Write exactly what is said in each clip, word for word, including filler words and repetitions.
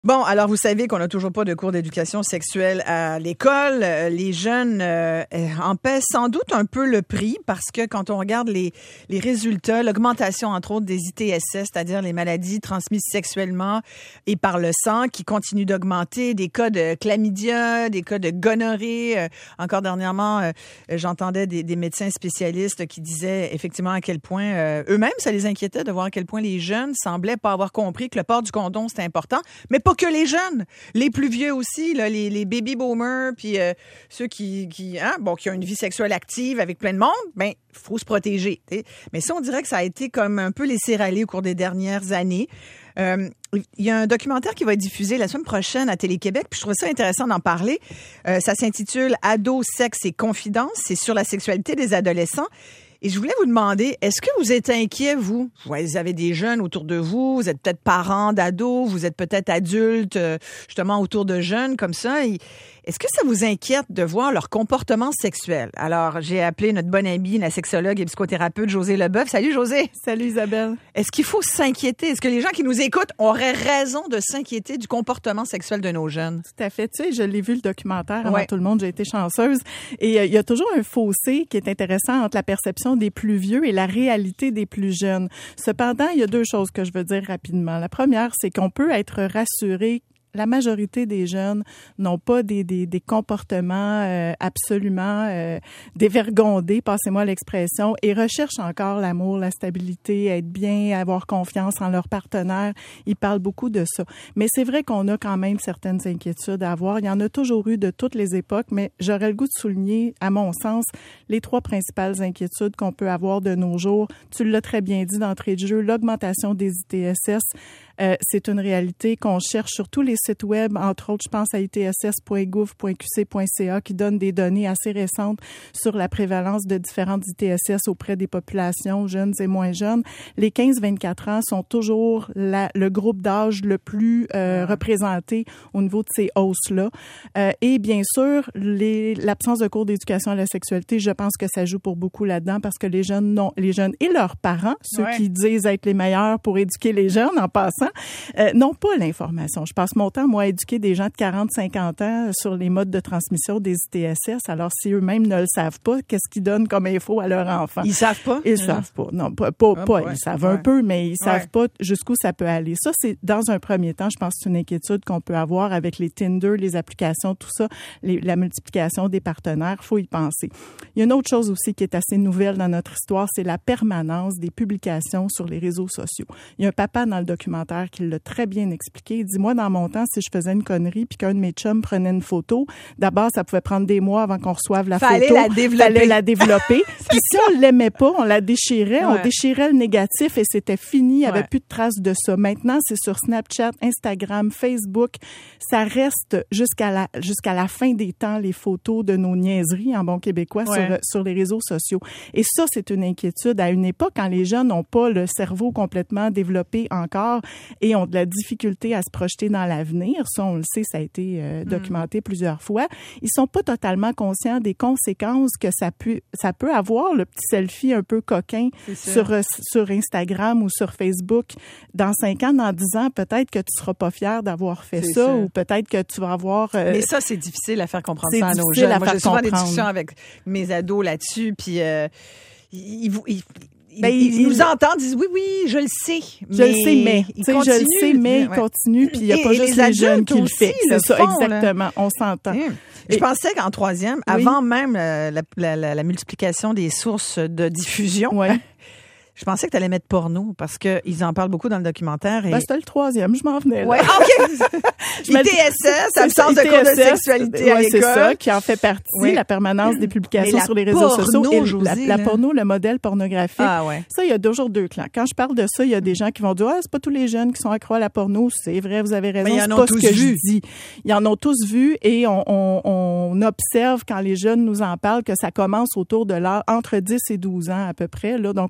Bon, alors vous savez qu'on n'a toujours pas de cours d'éducation sexuelle à l'école. Les jeunes euh, en paient sans doute un peu le prix parce que quand on regarde les, les résultats, l'augmentation entre autres des I T S S, c'est-à-dire les maladies transmises sexuellement et par le sang qui continuent d'augmenter, des cas de chlamydia, des cas de gonorrhée. Euh, encore dernièrement, euh, j'entendais des, des médecins spécialistes qui disaient effectivement à quel point euh, eux-mêmes, ça les inquiétait de voir à quel point les jeunes semblaient pas avoir compris que le port du condom, c'était important, mais pas que les jeunes, les plus vieux aussi, là, les, les baby boomers, puis euh, ceux qui, qui, hein, bon, qui ont une vie sexuelle active avec plein de monde, ben, faut se protéger. T'sais. Mais ça, on dirait que ça a été comme un peu laissé aller au cours des dernières années. Euh, il y a un documentaire qui va être diffusé la semaine prochaine à Télé-Québec, puis je trouvais ça intéressant d'en parler. Euh, ça s'intitule « Ados, sexe et confidence ». C'est sur la sexualité des adolescents. Et je voulais vous demander, est-ce que vous êtes inquiet, vous? Vous avez des jeunes autour de vous, vous êtes peut-être parents d'ados, vous êtes peut-être adultes, justement, autour de jeunes comme ça. Est-ce que ça vous inquiète de voir leur comportement sexuel? Alors, j'ai appelé notre bonne amie, la sexologue et psychothérapeute Josée Leboeuf. Salut, Josée! Salut, Isabelle! Est-ce qu'il faut s'inquiéter? Est-ce que les gens qui nous écoutent auraient raison de s'inquiéter du comportement sexuel de nos jeunes? Tout à fait. Tu sais, je l'ai vu, le documentaire, avant ouais. tout le monde, j'ai été chanceuse. Et euh, il y a toujours un fossé qui est intéressant entre la perception des plus vieux et la réalité des plus jeunes. Cependant, il y a deux choses que je veux dire rapidement. La première, c'est qu'on peut être rassuré. La majorité des jeunes n'ont pas des, des, des comportements euh, absolument euh, dévergondés, passez-moi l'expression, et recherchent encore l'amour, la stabilité, être bien, avoir confiance en leur partenaire. Ils parlent beaucoup de ça. Mais c'est vrai qu'on a quand même certaines inquiétudes à avoir. Il y en a toujours eu de toutes les époques, mais j'aurais le goût de souligner, à mon sens, les trois principales inquiétudes qu'on peut avoir de nos jours. Tu l'as très bien dit d'entrée de jeu, l'augmentation des I T S S. Euh, c'est une réalité qu'on cherche sur tous les sites web, entre autres, je pense à i t s s point gouv point q c point c a qui donne des données assez récentes sur la prévalence de différentes I T S S auprès des populations jeunes et moins jeunes. Les quinze vingt-quatre ans sont toujours la, le groupe d'âge le plus euh, représenté au niveau de ces hausses-là. Euh, et bien sûr, les, l'absence de cours d'éducation à la sexualité, je pense que ça joue pour beaucoup là-dedans parce que les jeunes, non, les jeunes et leurs parents, ceux ouais. qui disent être les meilleurs pour éduquer les jeunes en passant, Euh, n'ont pas l'information. Je passe mon temps, moi, à éduquer des gens de quarante à cinquante ans sur les modes de transmission des I T S S. Alors, si eux-mêmes ne le savent pas, qu'est-ce qu'ils donnent comme info à leurs enfants? Ils savent pas? Ils mmh. savent pas. Non, pas, pas, ah, pas. Ouais. Ils savent ouais. un peu, mais ils savent ouais. pas jusqu'où ça peut aller. Ça, c'est dans un premier temps, je pense que c'est une inquiétude qu'on peut avoir avec les Tinder, les applications, tout ça, les, la multiplication des partenaires. Il faut y penser. Il y a une autre chose aussi qui est assez nouvelle dans notre histoire, c'est la permanence des publications sur les réseaux sociaux. Il y a un papa dans le documentaire qui l'a très bien expliqué. Il dit, moi, dans mon temps, si je faisais une connerie puis qu'un de mes chums prenait une photo, d'abord, ça pouvait prendre des mois avant qu'on reçoive la Fallait photo. La développer. Fallait la développer. Puis si on l'aimait pas, on la déchirait, ouais. on déchirait le négatif et c'était fini. Il n'y avait ouais. plus de traces de ça. Maintenant, c'est sur Snapchat, Instagram, Facebook. Ça reste jusqu'à la, jusqu'à la fin des temps, les photos de nos niaiseries, en bon québécois, ouais. sur, sur les réseaux sociaux. Et ça, c'est une inquiétude. À une époque, quand les jeunes n'ont pas le cerveau complètement développé encore et ont de la difficulté à se projeter dans l'avenir, ça, on le sait, ça a été euh, documenté mm. plusieurs fois, ils sont pas totalement conscients des conséquences que ça peut, ça peut avoir, le petit selfie un peu coquin sur, euh, sur Instagram ou sur Facebook. Dans cinq ans, dans dix ans, peut-être que tu seras pas fier d'avoir fait ça, ça ou peut-être que tu vas avoir... Euh, Mais ça, c'est difficile à faire comprendre c'est ça à nos jeunes. À Moi, faire j'ai souvent comprendre. des discussions avec mes ados là-dessus, puis euh, ils... ils, ils Ben, ils, ils il, nous entendent, disent oui, oui, je le sais. Je le sais, mais. Je le sais, mais il ouais. continue, puis il n'y a et, pas et juste les, les jeunes qui le font. C'est ça, font, exactement. Là. On s'entend. Mmh. Et, je pensais qu'en troisième, oui. avant même la, la, la, la multiplication des sources de diffusion, ouais. je pensais que tu allais mettre porno parce qu'ils en parlent beaucoup dans le documentaire. Et... Ben, c'était le troisième, je m'en venais. Là. Ouais, OK. I T S S, absence de cours de sexualité ouais, à l'école. C'est ça, qui en fait partie, oui. la permanence des publications sur les réseaux porno, sociaux. Et Josée, la, la porno, le modèle pornographique. Ah, ouais. Ça, il y a toujours deux clans. Quand je parle de ça, il y a des gens qui vont dire, ah, c'est pas tous les jeunes qui sont accros à la porno. C'est vrai, vous avez raison. Mais c'est ils en pas ont tous ce que vu. je dis. Ils en ont tous vu et on, on, on observe quand les jeunes nous en parlent que ça commence autour de l'âge, entre dix et douze ans à peu près. Là. Donc, on est en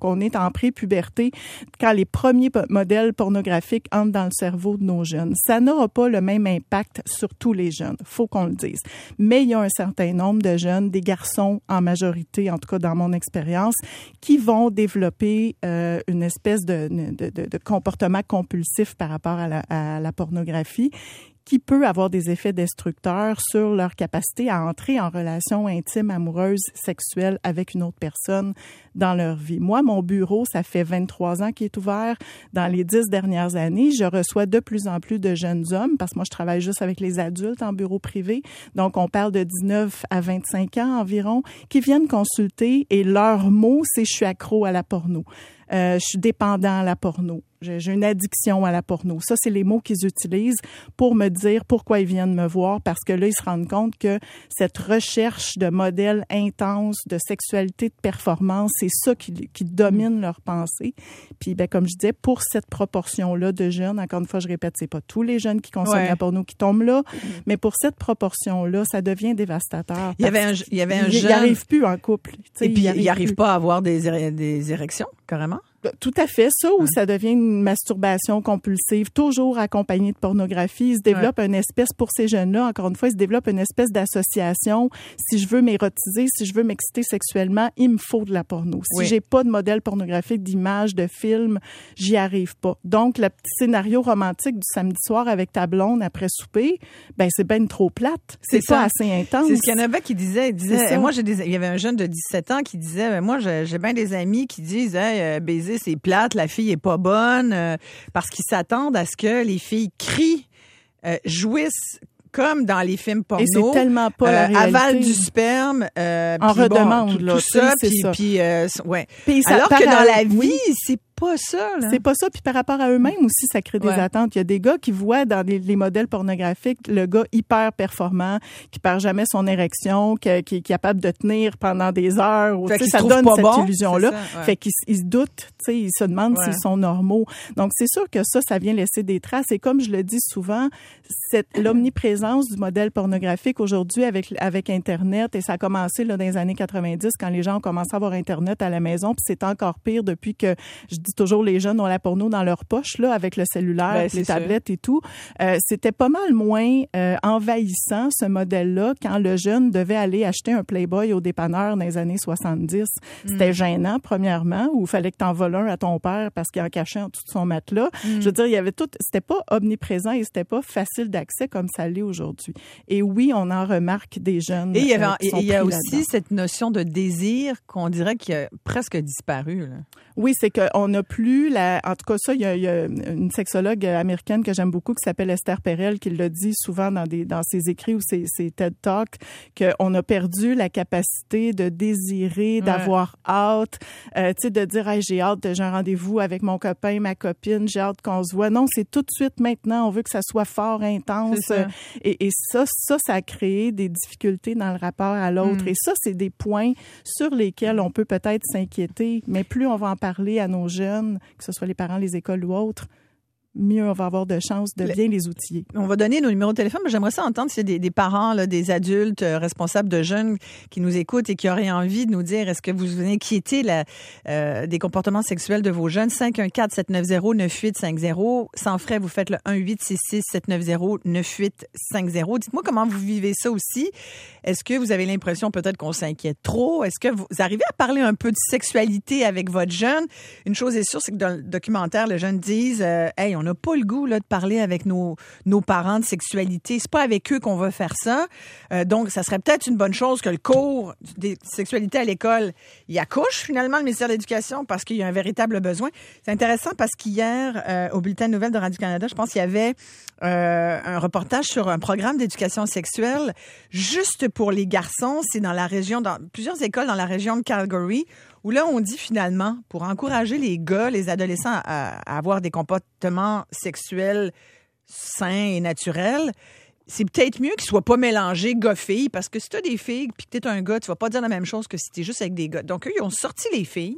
en pré-puberté, quand les premiers modèles pornographiques entrent dans le cerveau de nos jeunes. Ça n'aura pas le même impact sur tous les jeunes, faut qu'on le dise. Mais il y a un certain nombre de jeunes, des garçons en majorité, en tout cas dans mon expérience, qui vont développer euh, une espèce de, de, de, de comportement compulsif par rapport à la, à la pornographie, qui peut avoir des effets destructeurs sur leur capacité à entrer en relation intime, amoureuse, sexuelle avec une autre personne dans leur vie. Moi, mon bureau, ça fait vingt-trois ans qu'il est ouvert. Dans les dix dernières années, je reçois de plus en plus de jeunes hommes, parce que moi, je travaille juste avec les adultes en bureau privé. Donc, on parle de dix-neuf à vingt-cinq ans environ, qui viennent consulter et leur mot, c'est « je suis accro à la porno ». Euh, je suis dépendant à la porno. J'ai, j'ai une addiction à la porno. Ça, c'est les mots qu'ils utilisent pour me dire pourquoi ils viennent me voir, parce que là, ils se rendent compte que cette recherche de modèles intenses, de sexualité, de performance, c'est ça qui, qui domine leur pensée. Puis, ben, comme je disais, pour cette proportion-là de jeunes, encore une fois, je répète, c'est pas tous les jeunes qui consomment ouais. la porno qui tombent là, mmh. mais pour cette proportion-là, ça devient dévastateur. Il y avait un, il y avait un jeune... Il n'arrive plus en couple. Et puis, il n'arrive pas à avoir des, éré- des érections, carrément? Tout à fait. Ça, où ouais. ça devient une masturbation compulsive, toujours accompagnée de pornographie, il se développe ouais. une espèce, pour ces jeunes-là, encore une fois, il se développe une espèce d'association. Si je veux m'érotiser, si je veux m'exciter sexuellement, il me faut de la porno. Si oui. j'ai pas de modèle pornographique, d'image, de film, j'y arrive pas. Donc, le petit scénario romantique du samedi soir avec ta blonde après souper, ben c'est ben trop plate. C'est, c'est pas ça. Assez intense. C'est ce qu'il y en avait qui disait. Il disait, moi, j'ai des, il y avait un jeune de dix-sept ans qui disait, moi, j'ai, j'ai bien des amis qui disent, hey, baiser, c'est plate, la fille est pas bonne, euh, parce qu'ils s'attendent à ce que les filles crient, euh, jouissent comme dans les films porno. Et c'est tellement pas la euh, réalité. Avalent du sperme. Euh, en redemande, bon, tout, là. Tout ça, c'est puis, ça. Puis, euh, ouais. Puis ça Alors que dans à... la vie, oui. c'est pas ça, là. C'est pas ça. Puis par rapport à eux-mêmes aussi, ça crée des ouais. attentes. Il y a des gars qui voient dans les, les modèles pornographiques le gars hyper performant, qui perd jamais son érection, qui, qui est capable de tenir pendant des heures. Ou, ça donne cette bon, illusion-là. Ça, ouais. Fait qu'ils ils se doutent, ils se demandent ouais. s'ils sont normaux. Donc c'est sûr que ça, ça vient laisser des traces. Et comme je le dis souvent, cette, l'omniprésence du modèle pornographique aujourd'hui avec, avec Internet, et ça a commencé là, dans les années quatre-vingt-dix quand les gens ont commencé à avoir Internet à la maison, puis c'est encore pire depuis que, je dis toujours, les jeunes ont la porno dans leur poche, là, avec le cellulaire, ben, les tablettes ça. Et tout. Euh, c'était pas mal moins euh, envahissant, ce modèle-là, quand le jeune devait aller acheter un Playboy au dépanneur dans les années soixante-dix. Mm. C'était gênant, premièrement, où il fallait que t'en voles un à ton père parce qu'il en cachait en dessous de son matelas. Mm. Je veux dire, il y avait tout, c'était pas omniprésent et c'était pas facile d'accès comme ça l'est aujourd'hui. Et oui, on en remarque des jeunes. Et il y, avait, euh, qui sont et il y a aussi là-dedans. cette notion de désir qu'on dirait qu'il a presque disparu, là. Oui, c'est qu'on n'a plus la. En tout cas, ça, il y, a, il y a une sexologue américaine que j'aime beaucoup qui s'appelle Esther Perel qui le dit souvent dans des dans ses écrits ou ses, ses TED Talks qu'on a perdu la capacité de désirer, ouais. d'avoir hâte, euh, tu sais, de dire hey, j'ai hâte, de, j'ai un rendez-vous avec mon copain, ma copine, j'ai hâte qu'on se voit. Non, c'est tout de suite maintenant. On veut que ça soit fort, intense. Ça. Et, et ça, ça, ça a créé des difficultés dans le rapport à l'autre. Mm. Et ça, c'est des points sur lesquels on peut peut-être s'inquiéter. Mais plus on va en parler à nos jeunes, que ce soit les parents, les écoles ou autres, mieux on va avoir de chances de bien les outiller. On va donner nos numéros de téléphone, mais j'aimerais ça entendre s'il y a des, des parents, là, des adultes euh, responsables de jeunes qui nous écoutent et qui auraient envie de nous dire est-ce que vous vous inquiétez la, euh, des comportements sexuels de vos jeunes. cinq un quatre sept neuf zéro neuf huit cinq zéro. Sans frais, vous faites le un huit six six sept neuf zéro neuf huit cinq zéro. Dites-moi comment vous vivez ça aussi. Est-ce que vous avez l'impression peut-être qu'on s'inquiète trop? Est-ce que vous arrivez à parler un peu de sexualité avec votre jeune? Une chose est sûre, c'est que dans le documentaire, les jeunes disent euh, hey, on n'a pas le goût là, de parler avec nos, nos parents de sexualité. C'est pas avec eux qu'on va faire ça. Euh, donc, ça serait peut-être une bonne chose que le cours de sexualité à l'école y accouche finalement le ministère de l'Éducation parce qu'il y a un véritable besoin. C'est intéressant parce qu'hier, euh, au Bulletin de nouvelles de Radio-Canada, je pense qu'il y avait euh, un reportage sur un programme d'éducation sexuelle juste pour les garçons. C'est dans la région, dans plusieurs écoles dans la région de Calgary, où là, on dit finalement, pour encourager les gars, les adolescents à, à avoir des comportements sexuels sains et naturels, c'est peut-être mieux qu'ils ne soient pas mélangés gars-filles, parce que si tu as des filles puis que tu es un gars, tu vas pas dire la même chose que si tu es juste avec des gars. Donc, eux, ils ont sorti les filles.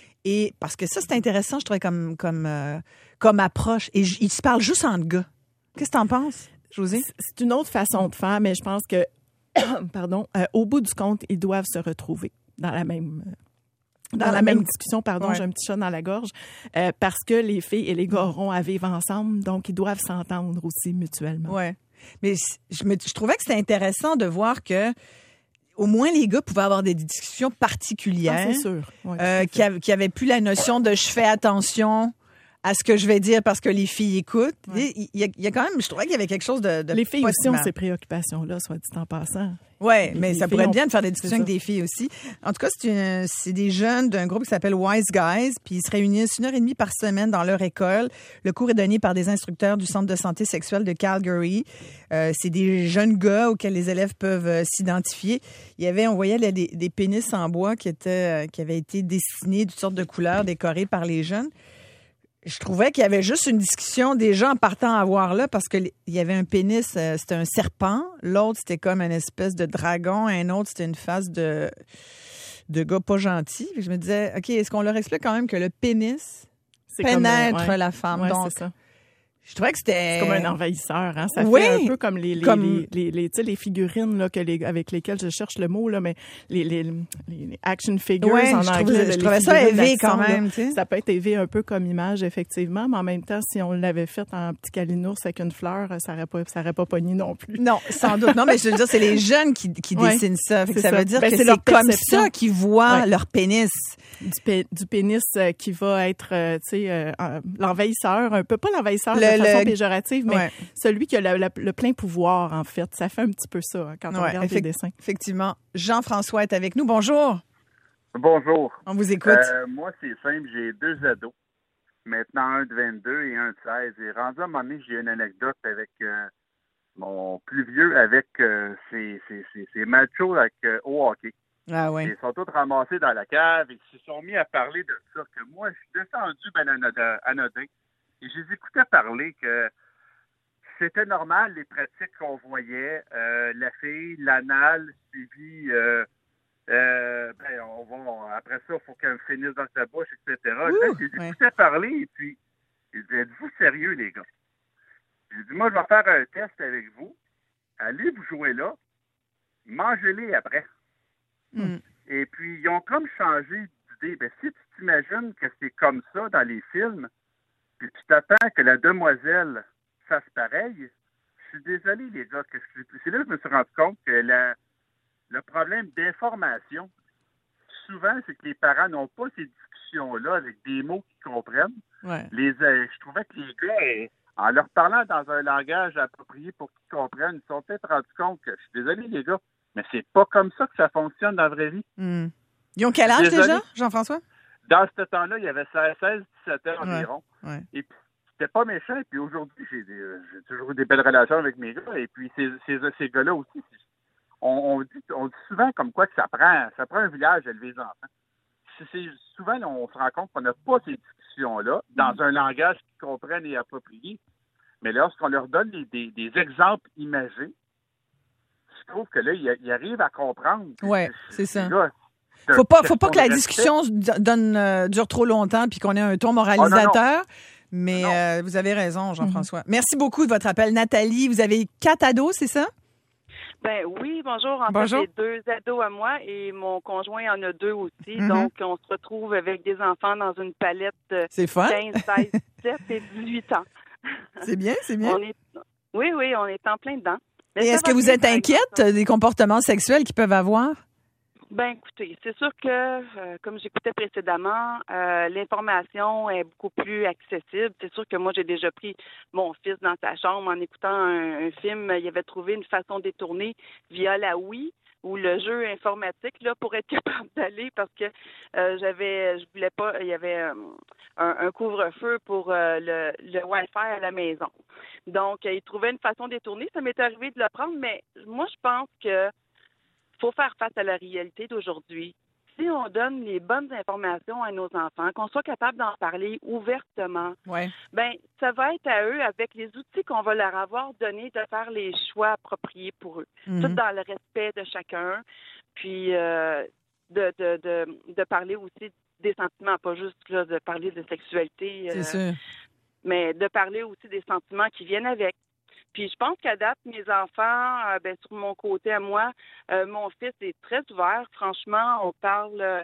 Et parce que ça, c'est intéressant, je trouvais, comme, comme, euh, comme approche. Et j- ils se parlent juste entre gars. Qu'est-ce que tu en penses, Josée? C'est une autre façon de faire, mais je pense que, pardon, euh, au bout du compte, ils doivent se retrouver dans la même... dans la même discussion, pardon, ouais. j'ai un petit chat dans la gorge, euh, parce que les filles et les gars auront à vivre ensemble, donc ils doivent s'entendre aussi mutuellement. Ouais. Mais je, me, je trouvais que c'était intéressant de voir que au moins les gars pouvaient avoir des discussions particulières. Ah, c'est sûr. Ouais, euh, qui, av- qui avaient plus la notion de je fais attention à ce que je vais dire parce que les filles écoutent. Ouais. Il, y a, il y a quand même, je trouvais qu'il y avait quelque chose de, de les filles aussi mal. ont ces préoccupations-là, soit dit en passant. Oui, mais ça pourrait être bien de faire des discussions avec ça. des filles aussi. En tout cas, c'est, une, c'est des jeunes d'un groupe qui s'appelle Wise Guys, puis ils se réunissent une heure et demie par semaine dans leur école. Le cours est donné par des instructeurs du Centre de santé sexuelle de Calgary. Euh, c'est des jeunes gars auxquels les élèves peuvent euh, s'identifier. Il y avait, on voyait là, des, des pénis en bois qui, étaient, euh, qui avaient été dessinés de toutes sortes de couleurs, décorés par les jeunes. Je trouvais qu'il y avait juste une discussion des gens partant à voir là parce qu'il y avait un pénis, euh, c'était un serpent. L'autre, c'était comme une espèce de dragon. Un autre, c'était une face de, de gars pas gentil. Puis je me disais, OK, est-ce qu'on leur explique quand même que le pénis c'est pénètre comme, ouais. la femme? Ouais, Donc, c'est ça. Je trouvais que c'était... C'est comme un envahisseur, hein? Ça oui, fait un peu comme les, les, comme... les, les, les, tu sais, les figurines là, que les, avec lesquelles je cherche le mot, là, mais les, les, les action figures ouais, en je anglais. Trouvais, je trouvais ça élevé quand même. Là, ça peut être élevé un peu comme image, effectivement, mais en même temps, si on l'avait fait en petit calinours avec une fleur, ça n'aurait pas, ça aurait pas pogné non plus. Non, sans doute. Non, mais je veux dire, c'est les jeunes qui, qui ouais, dessinent ça. Fait que ça, ça veut dire ben, que c'est, c'est comme ça qu'ils voient ouais. leur pénis. Du, pé, du pénis euh, qui va être, euh, tu sais, euh, l'envahisseur, un peu, pas l'envahisseur le, de façon le... péjorative, mais ouais. celui qui a la, la, le plein pouvoir, en fait. Ça fait un petit peu ça hein, quand on ouais, regarde effect- les dessins. Effectivement. Jean-François est avec nous. Bonjour. Bonjour. On vous écoute. Euh, moi, c'est simple. J'ai deux ados. Maintenant, un de vingt-deux et un de seize. Et rendu à un moment donné, j'ai une anecdote avec euh, mon plus vieux, avec euh, ses, ses, ses, ses machos avec, euh, au hockey. Ah oui. Ils sont tous ramassés dans la cave et ils se sont mis à parler de ça, que moi, je suis descendu ben anodin et je les écoutais parler que c'était normal, les pratiques qu'on voyait, euh, la fille, l'anal, suivi, euh, euh, ben, on va, après ça, il faut qu'elle finisse dans sa bouche, et cetera. Ouh, je les écoutais ouais. parler et puis, je disais, êtes-vous sérieux, les gars? J'ai dit, moi, je vais faire un test avec vous. Allez vous jouer là. Mangez-les après. Mm. Et puis, ils ont comme changé d'idée. Ben, si tu t'imagines que c'est comme ça dans les films, puis tu t'attends que la demoiselle fasse pareil, je suis désolé, les gars, que je... c'est là que je me suis rendu compte que la... le problème d'information, souvent, c'est que les parents n'ont pas ces discussions-là avec des mots qu'ils comprennent. Ouais. Les, euh, je trouvais que les gars, en leur parlant dans un langage approprié pour qu'ils comprennent, ils se sont peut-être rendus compte que, je suis désolé, les gars, mais c'est pas comme ça que ça fonctionne dans la vraie vie. Mm. Ils ont quel âge désolé. Déjà, Jean-François? Dans ce temps-là, il y avait seize dix-sept ans environ. Ouais. Ouais. Et puis, c'était pas méchant. Et puis aujourd'hui, j'ai, des, j'ai toujours eu des belles relations avec mes gars. Et puis, ces, ces, ces gars-là aussi, on, on, dit, on dit souvent comme quoi que ça prend, ça prend un village à élever les enfants. C'est, c'est, souvent, on se rend compte qu'on n'a pas ces discussions-là dans mm. un langage qu'ils comprennent et approprié. Mais lorsqu'on leur donne des, des, des exemples imagés, je trouve que là, ils arrivent à comprendre. Oui, c'est ça. Là, faut pas, faut pas que la discussion donne, euh, dure trop longtemps puis qu'on ait un ton moralisateur. Oh, non, non. Mais non. Euh, vous avez raison, Jean-François. Mm-hmm. Merci beaucoup de votre appel. Nathalie, vous avez quatre ados, c'est ça? Ben oui, bonjour. En bonjour. fait, j'ai deux ados à moi et mon conjoint en a deux aussi. Mm-hmm. Donc, on se retrouve avec des enfants dans une palette de c'est fun. quinze, seize, dix-sept et dix-huit ans. C'est bien, c'est bien. On est... Oui, oui, on est en plein dedans. Mais et est-ce que vous êtes inquiète des comportements sexuels qu'ils peuvent avoir? Ben écoutez, c'est sûr que, euh, comme j'écoutais précédemment, euh, l'information est beaucoup plus accessible. C'est sûr que moi, j'ai déjà pris mon fils dans sa chambre en écoutant un, un film. Il avait trouvé une façon détournée via la Wii ou le jeu informatique là pour être capable d'aller parce que euh, j'avais, je voulais pas, il y avait euh, un, un couvre-feu pour euh, le, le Wi-Fi à la maison. Donc, euh, il trouvait une façon détournée. Ça m'est arrivé de le prendre, mais moi, je pense que faut faire face à la réalité d'aujourd'hui. Si on donne les bonnes informations à nos enfants, qu'on soit capable d'en parler ouvertement, ouais. ben ça va être à eux, avec les outils qu'on va leur avoir donnés, de faire les choix appropriés pour eux. Mm-hmm. Tout dans le respect de chacun, puis euh, de, de, de, de parler aussi des sentiments, pas juste là, de parler de sexualité, C'est euh, sûr. mais de parler aussi des sentiments qui viennent avec. Puis je pense qu'à date, mes enfants, euh, ben, sur mon côté à moi, euh, mon fils est très ouvert. Franchement, on parle euh,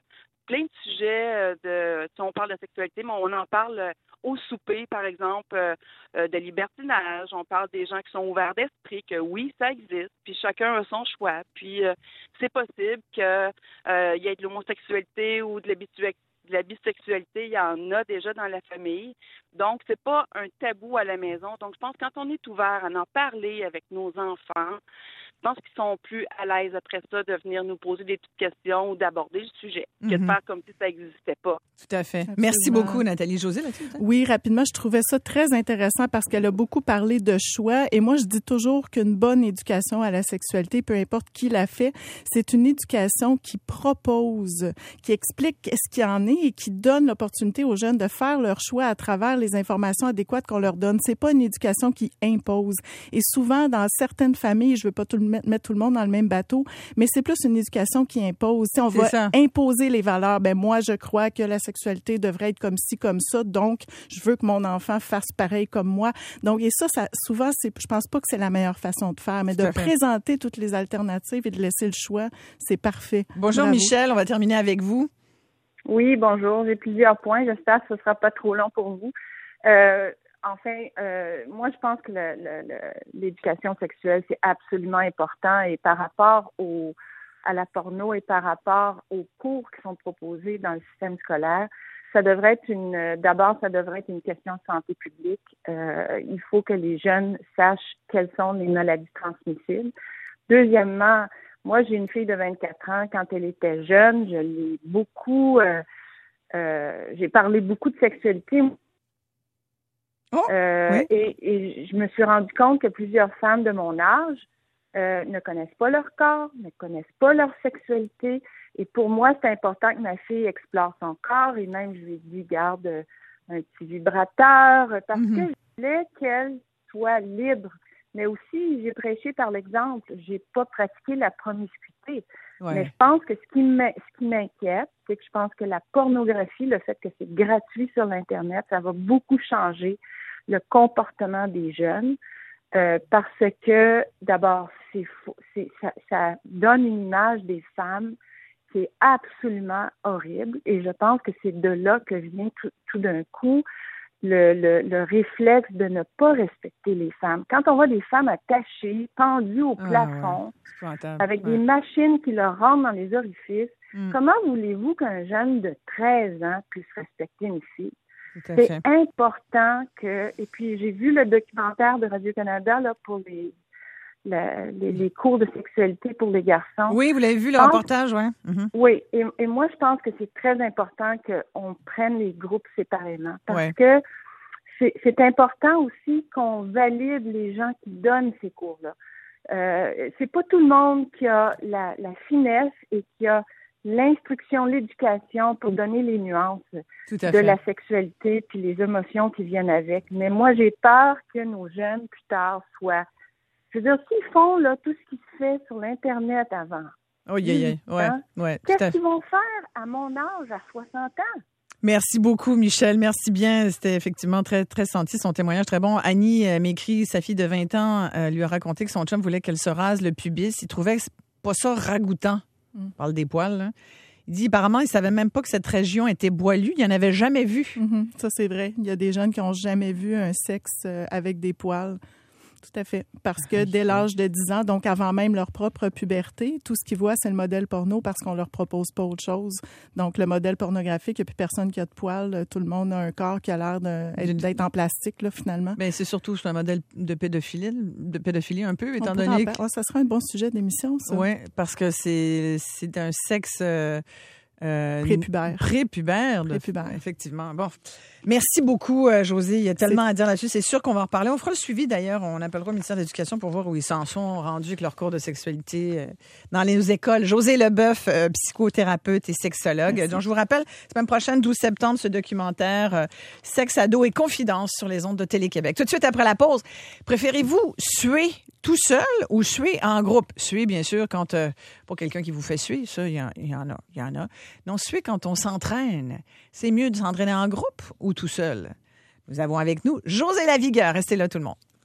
plein de sujets de, si on parle de sexualité, mais on en parle au souper, par exemple, euh, de libertinage. On parle des gens qui sont ouverts d'esprit, que oui, ça existe, puis chacun a son choix. Puis euh, c'est possible qu'il euh, y ait de l'homosexualité ou de la bisexualité. De la bisexualité, il y en a déjà dans la famille. Donc, c'est pas un tabou à la maison. Donc, je pense que quand on est ouvert à en parler avec nos enfants, je pense qu'ils sont plus à l'aise après ça de venir nous poser des petites questions ou d'aborder le sujet, mm-hmm. que de faire comme si ça n'existait pas. Tout à fait. Absolument. Merci beaucoup, Nathalie. Josée, là-dessus? Oui, rapidement, je trouvais ça très intéressant parce qu'elle a beaucoup parlé de choix. Et moi, je dis toujours qu'une bonne éducation à la sexualité, peu importe qui la fait, c'est une éducation qui propose, qui explique ce qu'il y en est et qui donne l'opportunité aux jeunes de faire leur choix à travers les informations adéquates qu'on leur donne. C'est pas une éducation qui impose. Et souvent, dans certaines familles, je veux pas tout le mettre, mettre tout le monde dans le même bateau, mais c'est plus une éducation qui impose. Si on c'est va ça. imposer les valeurs, ben moi, je crois que la sexualité devrait être comme ci, comme ça, donc je veux que mon enfant fasse pareil comme moi. Donc, et ça, ça souvent, c'est, je pense pas que c'est la meilleure façon de faire, mais de présenter toutes les alternatives et de laisser le choix, c'est parfait. Bonjour Bravo. Michel, on va terminer avec vous. Oui, bonjour. J'ai plusieurs points. J'espère que ce sera pas trop long pour vous. Euh, enfin, euh, moi, je pense que le, le, le, l'éducation sexuelle, c'est absolument important. Et par rapport au, à la porno et par rapport aux cours qui sont proposés dans le système scolaire, ça devrait être une, d'abord, ça devrait être une question de santé publique. Euh, il faut que les jeunes sachent quelles sont les maladies transmissibles. Deuxièmement, moi, j'ai une fille de vingt-quatre ans. Quand elle était jeune, je l'ai beaucoup, euh, euh, j'ai parlé beaucoup de sexualité. Oh, euh, oui. et, et je me suis rendu compte que plusieurs femmes de mon âge euh, ne connaissent pas leur corps, ne connaissent pas leur sexualité. Et pour moi, c'est important que ma fille explore son corps. Et même, je lui ai dit, garde un petit vibrateur, parce mm-hmm. que je voulais qu'elle soit libre. Mais aussi, j'ai prêché par l'exemple. J'ai pas pratiqué la promiscuité. Ouais. Mais je pense que ce qui ce qui m'inquiète, c'est que je pense que la pornographie, le fait que c'est gratuit sur l'Internet, ça va beaucoup changer le comportement des jeunes. Euh, parce que, d'abord, c'est faux, c'est, ça, ça donne une image des femmes qui est absolument horrible. Et je pense que c'est de là que vient tout, tout d'un coup le, le, le réflexe de ne pas respecter les femmes. Quand on voit des femmes attachées, pendues au plafond, ah, ouais. avec ouais. des machines qui leur rentrent dans les orifices, mm. comment voulez-vous qu'un jeune de treize ans puisse respecter une fille? C'est fait. important que... Et puis, j'ai vu le documentaire de Radio-Canada là, pour les, la, les, les cours de sexualité pour les garçons. Oui, vous l'avez vu, le pense, reportage, oui. Mm-hmm. Oui, et, et moi, je pense que c'est très important qu'on prenne les groupes séparément. Parce ouais. que c'est, c'est important aussi qu'on valide les gens qui donnent ces cours-là. Euh, c'est pas tout le monde qui a la, la finesse et qui a l'instruction, l'éducation pour donner les nuances Tout à de fait. la sexualité puis les émotions qui viennent avec. Mais moi, j'ai peur que nos jeunes, plus tard, soient... Je veux dire, s'ils font là tout ce qui se fait sur l'Internet avant, oh, yeah, yeah. Ouais, hein, ouais, qu'est-ce qu'ils vont faire à mon âge, à soixante ans? Merci beaucoup, Michel. Merci bien. C'était effectivement très, très senti. Son témoignage très bon. Annie euh, m'écrit, sa fille de vingt ans euh, lui a raconté que son chum voulait qu'elle se rase le pubis. Il trouvait que c'est pas ça ragoûtant. Mm. On parle des poils, là. Il dit, apparemment, il savait même pas que cette région était boilue. Il en avait jamais vu. Mm-hmm. Ça, c'est vrai. Il y a des jeunes qui ont jamais vu un sexe avec des poils. Tout à fait. Parce que dès l'âge de dix ans, donc avant même leur propre puberté, tout ce qu'ils voient, c'est le modèle porno parce qu'on leur propose pas autre chose. Donc, le modèle pornographique, il n'y a plus personne qui a de poils. Tout le monde a un corps qui a l'air de, d'être en plastique, là, finalement. Bien, c'est surtout c'est un modèle de pédophilie, de pédophilie un peu, étant donné que... Oh, ça sera un bon sujet d'émission, ça. Oui, parce que c'est, c'est un sexe... Euh... Euh, prépubère. Prépubère. De... Prépubère. Effectivement. Bon. Merci beaucoup, euh, Josée. Il y a tellement c'est... à dire là-dessus. C'est sûr qu'on va en reparler. On fera le suivi, d'ailleurs. On appellera le ministère de l'Éducation pour voir où ils s'en sont rendus avec leur cours de sexualité euh, dans les écoles. Josée Leboeuf, euh, psychothérapeute et sexologue. Merci. Donc, je vous rappelle, semaine prochaine, douze septembre, ce documentaire euh, Sexe, ado et confidence sur les ondes de Télé-Québec. Tout de suite après la pause, préférez-vous suer tout seul ou suer en groupe? Suer, bien sûr, quand euh, pour quelqu'un qui vous fait suer, ça, il y, y en a. Il y en a. Non, suer quand on s'entraîne. C'est mieux de s'entraîner en groupe ou tout seul? Nous avons avec nous Josée Lavigueur. Restez là, tout le monde.